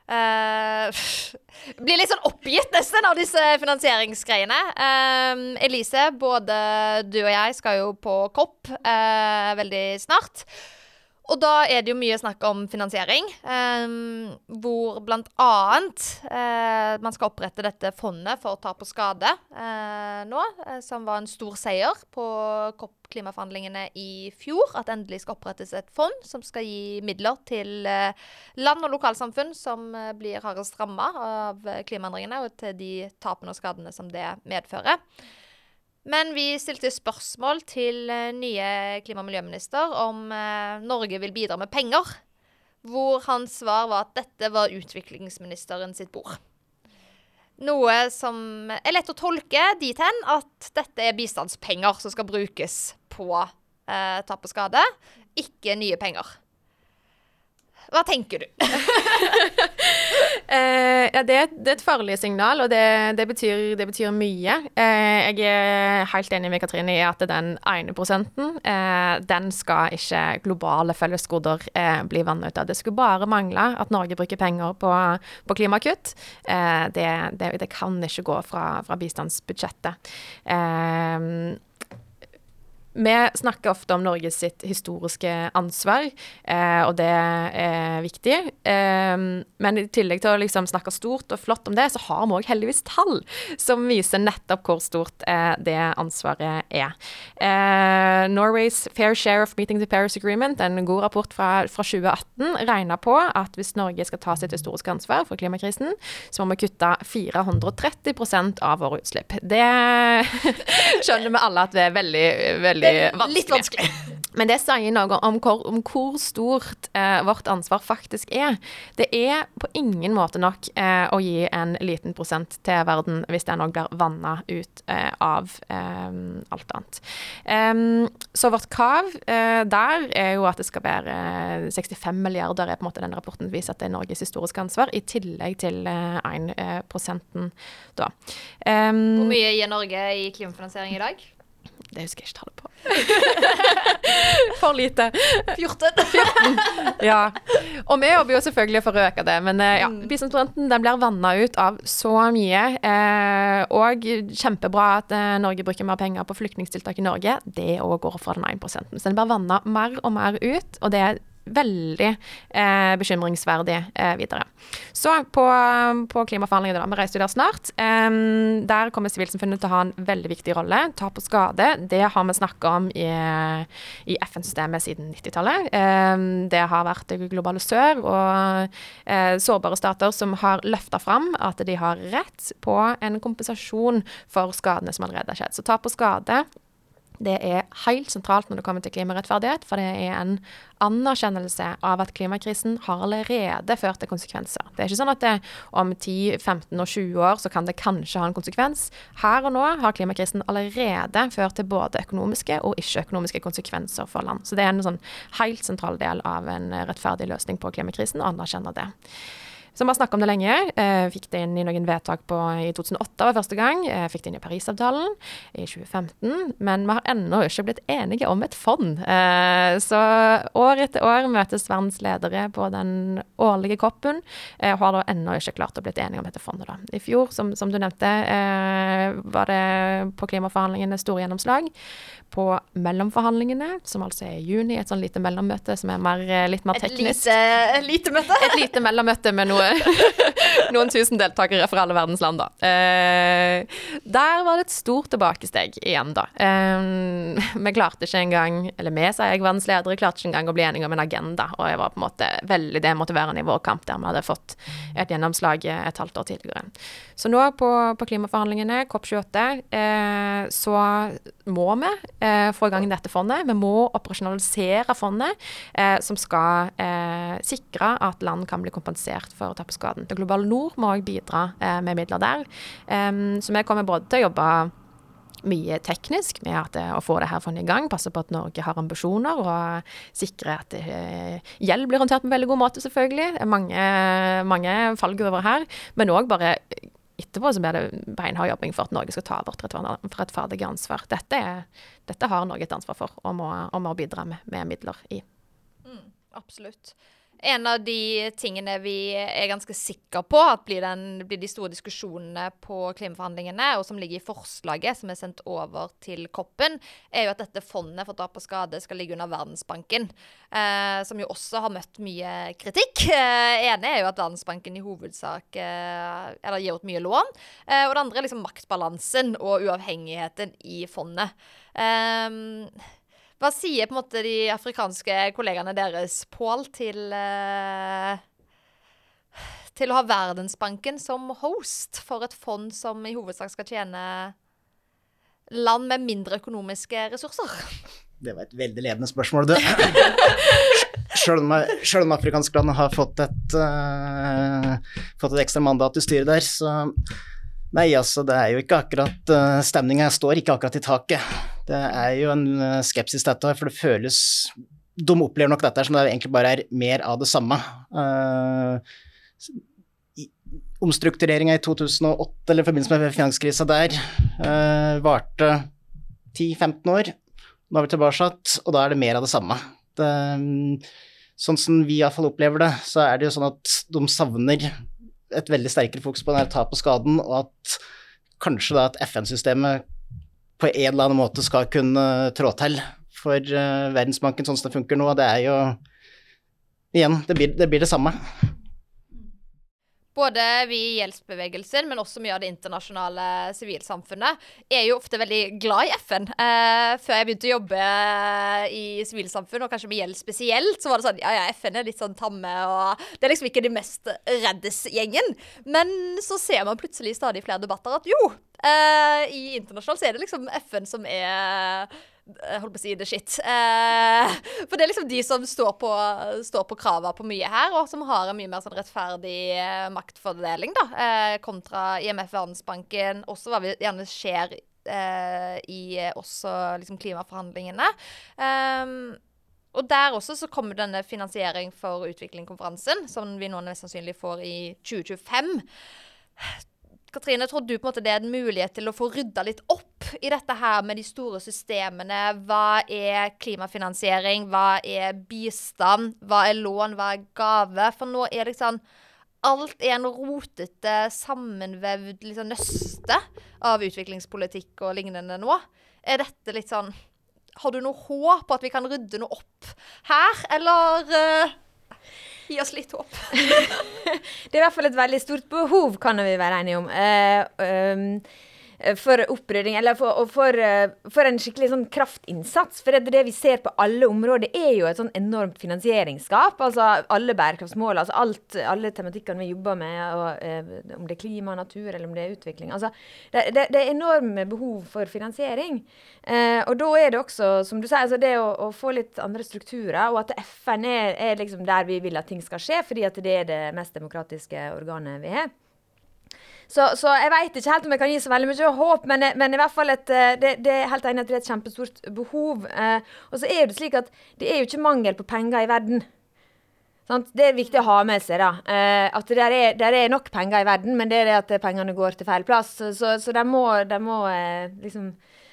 Uh, blir litt sånn oppgitt nesten av disse finansieringsgreiene. Um, Elise, både du og jeg skal jo på COP uh, veldig snart. Og da er det jo mye snakk om finansiering, um, hvor blant annet uh, man skal opprette dette fondet for tap og skade uh, nå, uh, som var en stor seier på COP-klimaforhandlingene i fjor, at endelig skal opprettes et fond som skal gi midler til uh, land og lokalsamfunn som uh, blir hardest rammet av klimaendringene og til de tapene og skadene som det medfører. Men vi stilte spørsmål til uh, nye klima- og miljøminister om uh, Norge vil bidra med penger, hvor hans svar var at dette var utviklingsministeren sitt bord. Noe som er lett å tolke dit hen at dette er bistandspenger som skal brukes på uh, tap og skade, ikke nye penger. Hva tenker du? eh, ja, det, det er et farlig signal, og det, det, betyr, det betyr mye. Eh, jeg er helt enig med Katrine i at den ene prosenten, eh, den skal ikke globale fellesgoder eh, bli vannet ut av. Det skulle bare mangle at Norge bruker penger på, på klimakutt. Eh, det, det, det kan ikke gå fra, fra bistandsbudsjettet. Eh, Vi snakker ofte om Norges sitt historiske ansvar, eh, og det er viktig. Eh, men i tillegg til å liksom snakke stort og flott om det, så har vi også heldigvis tall som viser nettopp hvor stort eh, det ansvaret er. Eh, Norway's Fair Share of Meeting the Paris Agreement, en god rapport fra, fra tjue atten, regner på at hvis Norge skal ta sitt historiske ansvar for klimakrisen, så må vi kutte fire hundre og tretti prosent av våre utslipp. Det skjønner vi alle at det er veldig, veldig vanskelig. Litt vanskelig. Men det sier noe om hvor, om hvor stort eh, vårt ansvar faktisk er. Det er på ingen måte nok eh, å gi en liten prosent til verden hvis den også blir vannet ut eh, av eh, alt annet. Um, så vårt krav eh, der er jo at det skal være sekstifem milliarder er på en måte den rapporten viser at det er Norges historiske ansvar, i tillegg til eh, en prosenten da. Um, Hvor mye gir Norge i klimafinansiering i dag? Det husker jeg ikke tallet på. For lite. fjorten. fjorten. Ja. Og vi jobber jo selvfølgelig for å øke det, men ja, bistandsprosenten den blir vannet ut av så mye. Eh, og kjempebra at eh, Norge bruker mer penger på flyktningstiltak i Norge. Det også går fra den ene prosenten. Så den blir vannet mer og mer ut, og det er veldig eh, bekymringsverdig eh, videre. Så på, på klimaforhandlingene da, vi reiser jo der snart. Um, der kommer sivilsamfunnet til å ha en veldig viktig rolle. Tap og skade, det har vi snakket om i, i F N-systemet siden nittitallet. Um, det har vært det globale sør og eh, sårbare stater som har løftet fram at de har rett på en kompensasjon for skadene som allerede har skjedd. Så tap og skade, det er helt sentralt når det kommer til klimarettferdighet, for det er en anerkjennelse av at klimakrisen har allerede ført til konsekvenser. Det er ikke sånn at det, om ti, femten og tjue år så kan det kanskje ha en konsekvens. Her og nå har klimakrisen allerede ført til både økonomiske og ikke-økonomiske konsekvenser for land. Så det er en sånn helt sentral del av en rettferdig løsning på klimakrisen, og anerkjenner det. Så vi har snakket om det lenge. Eh, fikk det inn i noen vedtak på i to tusen og åtte var første gang. Eh, fikk det inn i Parisavtalen i tjue femten. Men vi har ennå ikke blitt enige om et fond. Eh, så år etter år møtes verdens ledere på den årlige koppen. Eh, har da ennå ikke klart å blitt enige om dette fondet da. I fjor, som, som du nevnte, eh, var det på klimaforhandlingene store gjennomslag. På mellomforhandlingene, som altså er i juni, et sånn lite mellommøte som er mer, litt mer teknisk. Et lite, lite møte? Et lite mellommøte med noe noen tusen deltakere fra alle verdens land da. Eh, der var det et stort tilbakesteg igjen da. Eh, vi klarte ikke engang, eller vi sier jeg verdens ledere, klarte ikke engang å bli enige om en agenda, og jeg var på en måte veldig demotiverende i vår kamp der vi hadde fått et gjennomslag et halvt år tidligere. Så nå på, på klimaforhandlingene, COP tjueåtte, eh, så må vi eh, få i gang dette fondet. Vi må operasjonalisere fondet, eh, som skal eh, sikre at land kan bli kompensert for å ta på skaden. Det globale nord må også bidra eh, med midler der. Um, så vi kommer både til å jobbe mye teknisk med at, å få det her fondet i gang, passe på at Norge har ambisjoner og sikre at eh, gjeld blir håndtert på en veldig god måte selvfølgelig. Det er mange, mange fallgruver her, men også bare etterpå så blir det beinhard jobbing for at Norge skal ta vårt rettferdige ansvar. Dette, er, dette har Norge et ansvar for, og må, og må bidra med, med midler i. Mm, absolutt. En av de tingene vi er ganske sikre på at blir, den, blir de store diskusjonene på klimaforhandlingene, og som ligger i forslaget som er sendt over til koppen, er jo at dette fondet for tap og skade skal ligge under Verdensbanken, eh, som jo også har møtt mye kritikk. Eh, ene er jo at Verdensbanken i hovedsak eh, eller gir ut mye lån, eh, og det andre er liksom maktbalansen og uavhengigheten i fondet. Eh, Hva sier på en måte de afrikanske kollegene deres, Pål, til, uh, til å ha Verdensbanken som host for et fond som i hovedsak skal tjene land med mindre økonomiske ressurser? Det var et veldig ledende spørsmål, du. Selv om, selv om afrikanske land har fått et, uh, fått et ekstra mandat til styret der, så nei, altså, det er jo ikke akkurat, uh, stemningen står ikke akkurat i taket. Det er jo en uh, skepsis dette, for det føles, de opplever nok dette som det egentlig bare er mer av det samme. Uh, i, omstruktureringen i to tusen og åtte, eller i forbindelse med finanskrisen der, uh, varte ti til femten år. Nå er vi tilbake, og da er det mer av det samme. Det, sånn som vi i hvert fall opplever det, så er det jo sånn at de savner et veldig sterkere fokus på denne tap og skaden, og at kanskje da at F N-systemet på en eller annen måte skal kunne trå til for uh, Verdensbanken sånn som det funker nå. Det er jo, igjen, det blir det, blir det samme. Både vi i gjeldsbevegelsen, men også mye av det internasjonale sivilsamfunnet, er jo ofte veldig glad i F N. Eh, før jeg begynte å jobbe i sivilsamfunn, og kanskje med gjeld spesielt, så var det sånn, ja, ja, F N er litt sånn tamme, og det er liksom ikke de mest reddes gjengen. Men så ser man plutselig stadig flere debatter at jo, eh, i internasjonalt så er det liksom F N som er... Jeg holdt på å si det shit. Eh, for det er liksom de som står på, står på kravet på mye her, og som har en mye mer sånn rettferdig eh, maktfordeling, da, eh, kontra I M F, Verdensbanken, også hva vi gjerne skjer eh, i også liksom klimaforhandlingene. Um, og der også så kommer denne finansiering for utvikling-konferansen, som vi nå mest sannsynlig får i tjue tjuefem. Katrine, tror du på en måte det er en mulighet til å få rydda litt opp i dette her med de store systemene? Hva er klimafinansiering? Hva er bistand? Hva er lån? Hva er gave? For nå er det sånn, alt er en rotete, sammenvevd liksom, nøste av utviklingspolitikk og lignende nå. Er dette litt sånn, har du noe håp på at vi kan rydde noe opp her, eller... Uh Gi oss litt håp. Det er i hvert fall et veldig stort behov, kan vi være enige om. Uh, um, for opprydding, eller for, for, for en skikkelig sånn kraftinnsats. For det, det vi ser på alle områder er jo et sånn enormt finansieringsskap. Altså alle bærekraftsmål, altså alt, alle tematikkene vi jobber med, og, eh, om det er klima, natur, eller om det er utvikling. Altså, det, det, det er enorme behov for finansiering. Eh, og da er det også, som du sier, altså det å, å få litt andre strukturer, og at F N er, er liksom der vi vil at ting skal skje, fordi at det er det mest demokratiske organet vi har. Så, så jeg vet ikke helt om jeg kan gi så veldig mye håp, men, men i hvert fall et, det, det er helt enig at det er et kjempestort behov. Eh, og så er det slik at det er jo ikke mangel på penger i verden. Sant? Det er viktig å ha med seg da. Eh, at det der er, der er nok penger i verden, men det er det at pengene går til feil plass. Så, så, så de må, de må eh, liksom...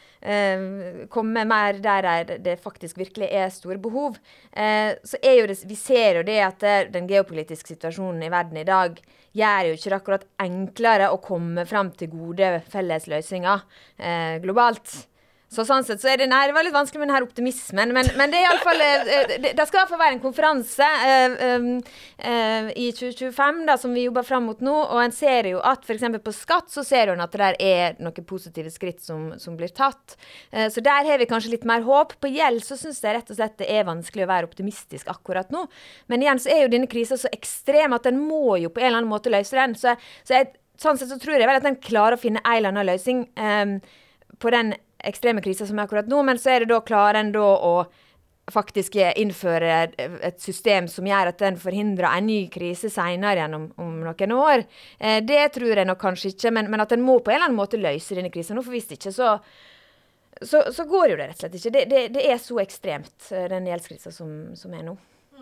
Uh, komme mer der det faktisk virkelig er store behov. Uh, så er jo det, vi ser jo det at uh, den geopolitiske situasjonen i verden i dag gjør jo ikke det akkurat enklere å komme frem til gode felles løsninger uh, globalt. Så sånn sett så er det, nei, det var litt vanskelig med denne optimismen, men, men det er i alle fall, uh, det, det skal i hvert fall være en konferanse uh, um, uh, i tjue tjuefem da, som vi jobber frem mot nå, og en ser jo at for eksempel på skatt så ser hun at det der er noen positive skritt som, som blir tatt. Uh, så der har vi kanskje litt mer håp. På gjeld så synes jeg rett og slett det er vanskelig å være optimistisk akkurat nå. Men igjen så er jo denne krisen så ekstrem at den må jo på en eller annen måte løse den. Så, så jeg, sånn sett så tror jeg vel at den klarer å finne en eller annen løsning um, på den ekstreme kriser som er akkurat nå, men så er det da klarer en da å faktisk innføre et system som gjør at den forhindrer en ny krise senere igjen om, om noen år. Eh, det tror jeg nok kanskje ikke, men, men at den må på en eller annen måte løse denne krisen. Nå for hvis ikke, så, så, så går jo det rett og slett ikke. Det, det, det er så ekstremt, den gjeldskrisen som, som er nå.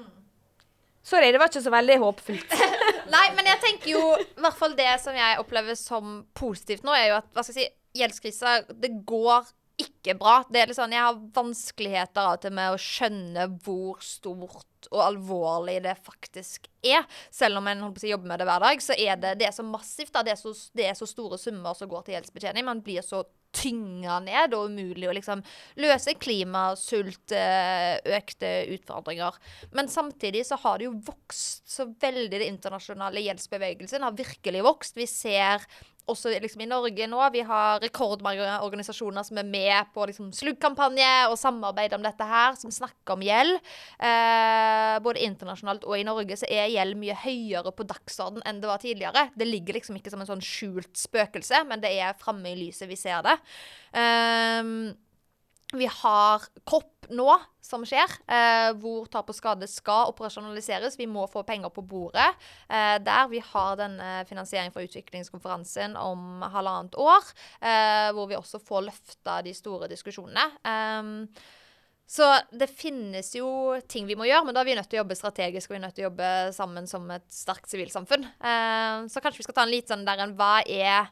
Sorry, det var ikke så veldig håpfullt. Nei, men jeg tenker jo, i hvert fall det som jeg opplever som positivt nå, er jo at, hva skal jeg si, gjeldskriser, det går ikke bra. Det er litt sånn, jeg har vanskeligheter av til med å skjønne hvor stort og alvorlig det faktisk er. Selv om en holdt på å si, jobber med det hver dag, så er det, det er så massivt. Da. Det, er så, det er så store summer som går til gjeldsbetjening. Man blir så tynga ned og umulig å liksom løse klima, sult, økte utfordringer. Men samtidig så har det jo vokst så veldig. Det internasjonale gjeldsbevegelsen har virkelig vokst. Vi ser også liksom i Norge nå, vi har rekordmange organisasjoner som er med på liksom sluggkampanje og samarbeid om dette her, som snakker om gjeld. Eh, både internasjonalt og i Norge så er gjeld mye høyere på dagsorden enn det var tidligere. Det ligger liksom ikke som en sånn skjult spøkelse, men det er fremme i lyset vi ser det. Eh, vi har kopp nå, som skjer, eh, hvor tap og skade skal operasjonaliseres. Vi må få penger på bordet. Eh, der vi har denne finansiering for utviklingskonferansen om halvannet år, eh, hvor vi også får løftet de store diskusjonene. Eh, så det finnes jo ting vi må gjøre, men da er vi nødt til å jobbe strategisk, og vi er nødt til å jobbe sammen som et sterkt sivilsamfunn. Eh, så kanskje vi skal ta en litt sånn der en, hva er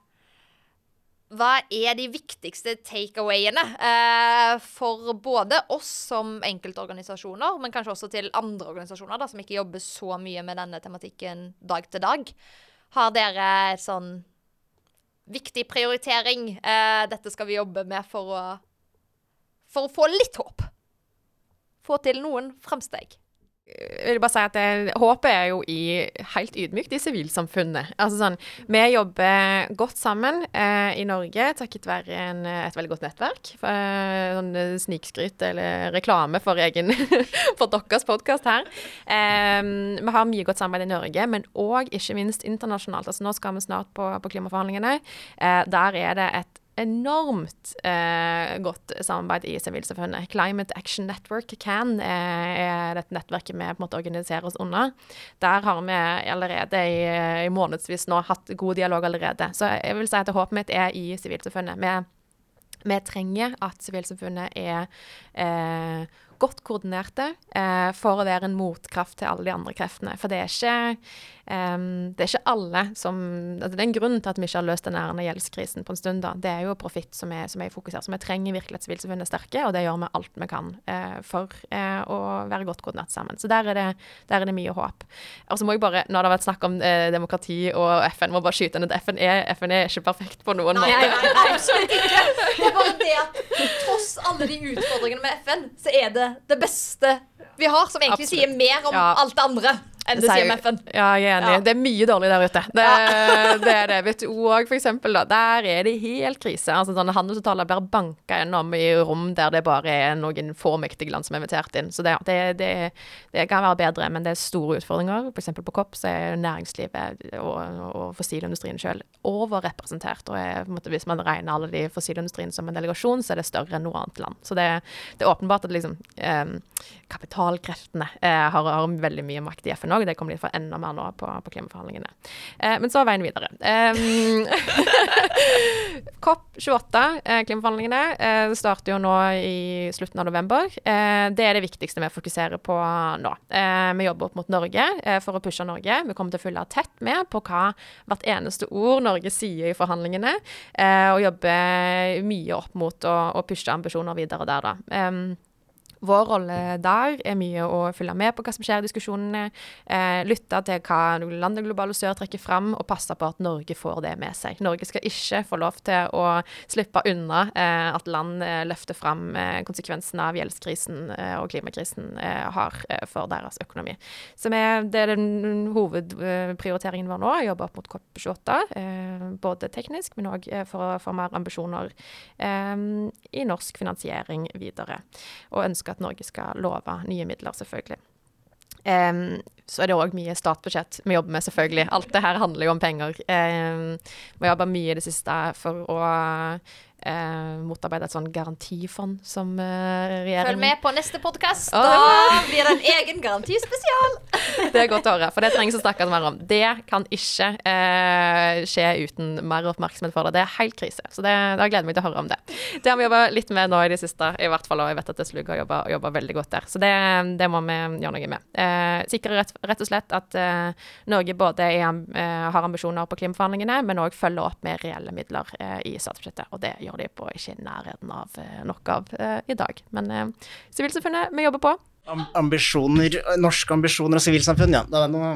Hva er de viktigste takeawayene eh, for både oss som enkeltorganisasjoner, men kanskje også til andre organisasjoner da, som ikke jobber så mye med denne tematikken dag til dag? Har dere et sånn viktig prioritering? Eh, dette skal vi jobbe med for å, for å få litt håp. Få til noen fremsteg. Jeg vil bare si at det, håpet er jo i, helt ydmykt i sivilsamfunnet. Altså sånn, vi jobber godt sammen eh, i Norge, takket være en, et veldig godt nettverk. For, eh, sånn snikskryt eller reklame for egen, for deres podcast her. Eh, vi har mye godt samarbeid i Norge, men også ikke minst internasjonalt. Altså nå skal vi snart på, på klimaforhandlingene. Eh, der er det et enormt eh, godt samarbeid i sivilsamfunnet. Climate Action Network, C A N, eh, er dette nettverket vi på en måte organiserer oss under. Der har vi allerede i, i månedsvis nå hatt god dialog allerede. Så jeg vil si at håpet mitt er i sivilsamfunnet. Vi, vi trenger at sivilsamfunnet er eh, godt koordinerte eh, for å være en motkraft til alle de andre kreftene. For det er ikke, um, det er ikke alle som... Altså det er en grunn til at vi ikke har løst denne gjeldskrisen på en stund da. Det er jo profitt som er, som er i fokus her. Så vi trenger virkelig at sivilsamfunnet er sterke, og det gjør vi alt vi kan eh, for eh, å være godt koordinert sammen. Så der er det, der er det mye håp. Og så må jeg bare, når det har vært snakk om eh, demokrati og F N, må bare skyte inn at F N er, F N er ikke perfekt på noen nei, måte. Nei, nei, nei, absolutt ikke. Det er bare det at tross alle de utfordringene med F N, så er det det beste vi har, som egentlig Absolutt. Sier mer om ja. Alt det andre enn det sier med F N. Ja, jeg er enig. Ja. Det er mye dårlig der ute. Det, ja. det er det. Vet du, og for eksempel da, der er det helt krise. Altså sånne handelsavtaler blir banket gjennom i rom der det bare er noen få mektige land som er invitert inn. Så det, det, det, det kan være bedre, men det er store utfordringer. For eksempel på C O P så er næringslivet og, og fossilindustrien selv overrepresentert. Og er, på en måte, hvis man regner alle de fossilindustrien som en delegasjon, så er det større enn noe annet land. Så det, det er åpenbart at liksom, eh, kapitalkreftene eh, har, har veldig mye makt i F N. Det kommer de for enda mer nå på, på klimaforhandlingene. Eh, men så er veien videre. Um, C O P tjueåtte, eh, klimaforhandlingene, eh, starter jo nå i slutten av november. Eh, det er det viktigste vi fokuserer på nå. Eh, vi jobber opp mot Norge eh, for å pushe Norge. Vi kommer til å følge tett med på hva hvert eneste ord Norge sier i forhandlingene, eh, og jobbe mye opp mot å, å pushe ambisjoner videre der da. Um, Vår rolle der er mye å følge med på hva som skjer i diskusjonene, eh, lytte til hva landet globale sør trekker frem, og passe på at Norge får det med seg. Norge skal ikke få lov til å slippe unna eh, at land eh, løfter frem eh, konsekvensene av gjeldskrisen eh, og klimakrisen eh, har eh, for deres økonomi. Så vi, det er den hovedprioriteringen vår nå, å jobbe opp mot C O P tjueåtte, eh, både teknisk, men også eh, for å få mer ambisjoner eh, i norsk finansiering videre. Og ønsker at Norge skal love nye midler, selvfølgelig. Um, så er det også mye statsbudsjett vi jobber med, selvfølgelig. Alt det her handler jo om penger. Um, vi jobber mye i det siste for å uh, motarbeide et sånn garantifond som uh, regjeringen... Følg med på neste podcast. Oh, da blir det en egen garantispesial. Det er godt å høre, for det trengs å snakke mer om. Det kan ikke eh, skje uten mer oppmerksomhet for det. Det er helt krise, så det, da gleder jeg meg til å høre om det. Det har vi jobbet litt med nå i det siste, i hvert fall, og jeg vet at Slugg har jobbet, jobbet veldig godt der. Så det, det må vi gjøre noe med. Eh, sikre rett, rett og slett at eh, Norge både er, eh, har ambisjoner på klimaforhandlingene, men også følger opp med reelle midler eh, i statsbudsjettet, og det gjør de på ikke i nærheten av eh, nok av eh, i dag. Men eh, sivilsamfunnet vi jobber på. Ambisjoner, norske ambisjoner og sivilsamfunn, ja. Det er noe,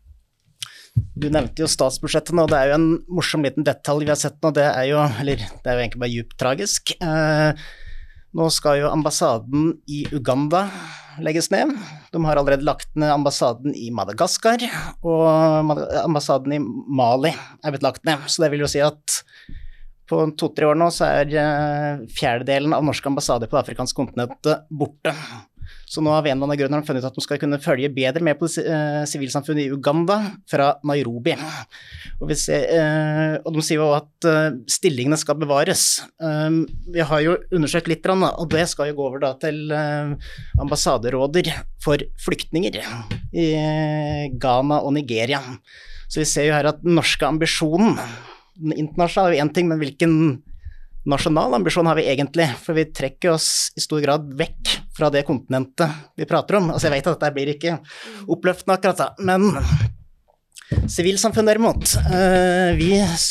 du nevnte jo statsbudsjettet nå, det er jo en morsom liten detalj vi har sett nå, det er jo, eller det er jo egentlig bare djupt tragisk. Eh, nå skal jo ambassaden i Uganda legges ned. De har allerede lagt ned ambassaden i Madagaskar, og ambassaden i Mali er blitt lagt ned. Så det vil jo si at på to-tre år nå så er uh, fjerdedelen av norske ambassader på det afrikanske kontinentet borte. Så nå har vi en eller annen grunn funnet ut at de skal kunne følge bedre med på sivilsamfunnet i Uganda fra Nairobi. Og, vi ser, uh, og de sier jo at uh, stillingene skal bevares. Um, vi har jo undersøkt litt, og det skal jo gå over da til uh, ambassaderåder for flyktninger i Ghana og Nigeria. Så vi ser jo her at den norske ambisjonen, den internasjonale er jo en ting, men hvilken nasjonal ambisjon har vi egentlig? For vi trekker oss i stor grad vekk fra det kontinentet vi prater om. Altså jeg vet at dette blir ikke oppløftende akkurat da, men sivilsamfunn derimot, vi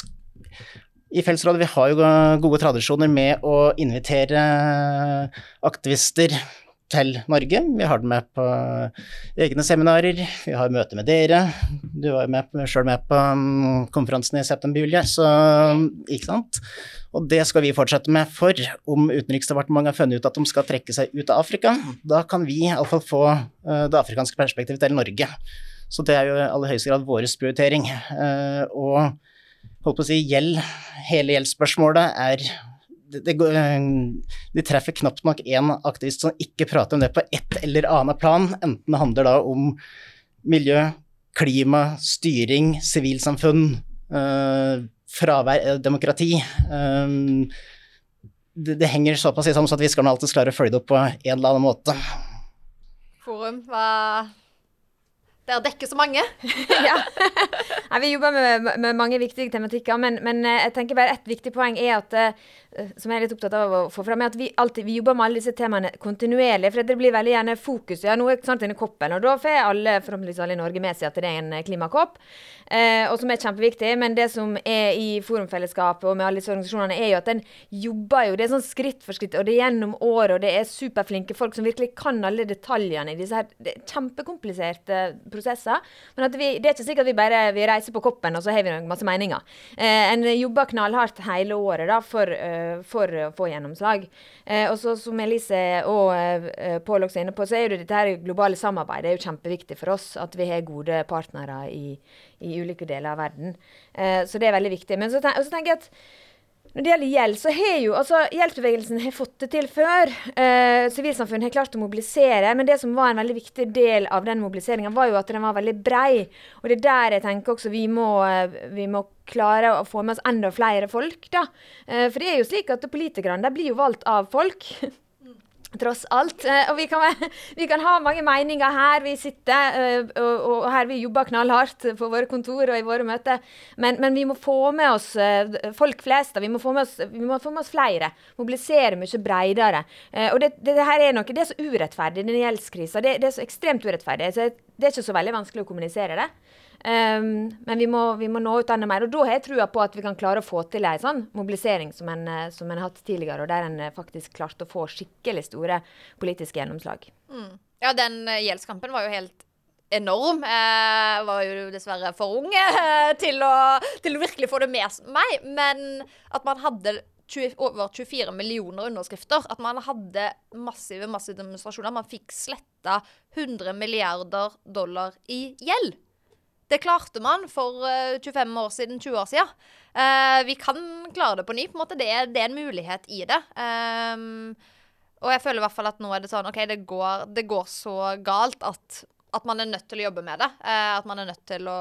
i Fellesrådet vi har jo gode tradisjoner med å invitere aktivister til Norge. Vi har den med på egne seminarer, vi har møte med dere, du var med, selv med på konferansen i september-juli, så ikke sant? Og det skal vi fortsette med, for om Utenriksdepartementet har funnet ut at de skal trekke seg ut av Afrika, da kan vi i alle fall få det afrikanske perspektivet til Norge. Så det er jo i aller høyeste grad våres prioritering. Og holdt på å si, gjeld, hele gjeldsspørsmålet er Det, det, de treffer knapt nok en aktivist som ikke prater om det på et eller annet plan, enten det handler da om miljø, klima, styring, sivilsamfunn, øh, fravær, demokrati. Øh, det, det henger såpass i sammen så at vi skal alltid klare å følge det opp på en eller annen måte. Forum, hva... Dere dekker så mange. Ja. Ja, vi jobber med, med mange viktige tematikker, men, men jeg tenker bare et viktig poeng er at, som jeg er litt opptatt av å få frem, er at vi, alltid, vi jobber med alle disse temaene kontinuerlig, for det blir veldig gjerne fokus. Ja, nå er det sant denne koppen, og da får alle, forhåpentligvis alle i Norge med seg at det er en klimakopp, eh, og som er kjempeviktig, men det som er i forumfellesskapet og med alle disse organisasjonene er jo at den jobber jo, det er sånn skritt for skritt, og det er gjennom år, og det er superflinke folk som virkelig kan alle detaljene i disse her, det er kjempekompliserte prosesser, men at vi, det er ikke sikkert at vi bare vi reiser på koppen, og så har vi masse meninger. Eh, en jobber knallhardt hele året da, for, uh, for å få gjennomslag. Eh, og så som Elise og uh, Paul også er inne på, så er jo det dette her globale samarbeidet er jo kjempeviktig for oss, at vi har gode partnere i, i ulike deler av verden. Eh, så det er veldig viktig. Men så, ten- så tenker jeg at når det gjelder gjeld, så har jo, altså hjelpsbevegelsen har fått det til før. Eh, Sivilsamfunnet har klart å mobilisere, men det som var en veldig viktig del av den mobiliseringen var jo at den var veldig brei. Og det er der jeg tenker også vi må, vi må klare å få med oss enda flere folk da. Eh, for det er jo slik at politikerne, de blir jo valgt av folk. Tross alt. Eh, og vi kan, vi kan ha mange meninger her vi sitter, eh, og, og her vi jobber knallhardt på våre kontor og i våre møter. Men, men vi må få med oss eh, folk flest, da. Vi må få med oss, vi må få med oss flere. Mobilisere mye bredere. Eh, og det, det, det her er noe, det er så urettferdig, denne gjeldskrisen. Det, det er så ekstremt urettferdig. Så det er ikke så veldig vanskelig å kommunisere det. Um, men vi må, vi må nå ut enda mer, og da har jeg trua på at vi kan klare å få til en sånn mobilisering som en, som en har hatt tidligere, og der en faktisk klarte å få skikkelig store politiske gjennomslag. Mm. Ja, den uh, gjeldskampen var jo helt enorm. Jeg var jo dessverre for ung uh, til, å, til å virkelig få det med meg, men at man hadde tjue, over tjuefire millioner underskrifter, at man hadde massive, massive demonstrasjoner, man fikk sletta hundre milliarder dollar i gjeld. Det klarte man for uh, tjuefem år siden, tjue år siden. Uh, vi kan klare det på ny, på en måte. Det er, det er en mulighet i det. Um, og jeg føler i hvert fall at nå er det sånn, ok, det går, det går så galt at, at man er nødt til å jobbe med det. Uh, at man er nødt til å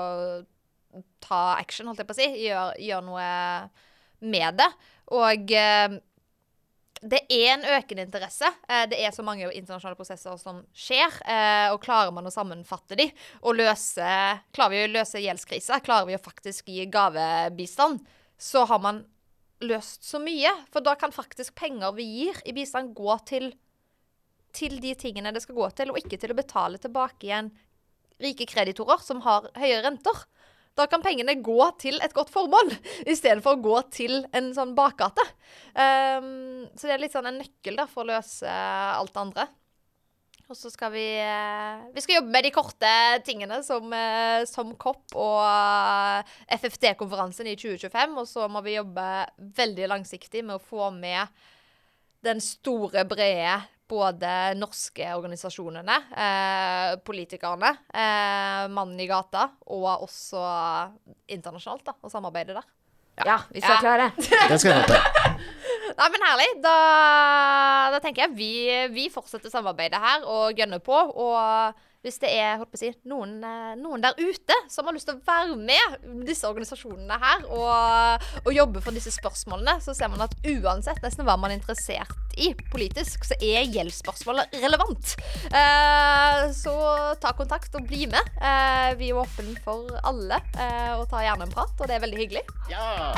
ta action, holdt jeg på å si. Gjøre gjør noe med det. Og uh, det er en økende interesse. Eh, det er så mange internasjonale prosesser som skjer, eh, og klarer man å sammenfatte de, og løse, klarer vi å løse gjeldskriser, klarer vi å faktisk gi gavebistand, så har man løst så mye, for da kan faktisk penger vi gir i bistand gå til, til de tingene det skal gå til, og ikke til å betale tilbake igjen rike kreditorer som har høye renter. Da kan pengene gå til et godt formål, i stedet for å gå til en sånn bakgate. Um, så det er litt sånn en nøkkel da, for å løse alt det andre. Og så skal vi, uh, vi skal jobbe med de korte tingene som, uh, som C O P og uh, F F T-konferansen i tjue tjuefem, og så må vi jobbe veldig langsiktig med å få med den store, brede både norske organisasjonene, eh, politikerne, eh, mannen i gata, og også internasjonalt da, og samarbeide der. Ja, ja vi skal ja. klare det. Det skal jeg håpe. Nei, men herlig. Da, da tenker jeg vi, vi fortsetter samarbeidet her og gønner på, og hvis det er, holdt på å si, noen, noen der ute som har lyst til å være med disse organisasjonene her og, og jobbe for disse spørsmålene, så ser man at uansett nesten hva man er interessert i politisk, så er gjeldsspørsmålet relevant. Eh, så ta kontakt og bli med. Eh, vi er åpne for alle eh, og ta gjerne en prat, og det er veldig hyggelig. Ja!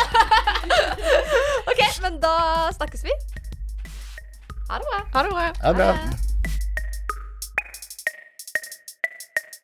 Ok, men da snakkes vi. Ha det bra. Ha det bra. Ha det bra.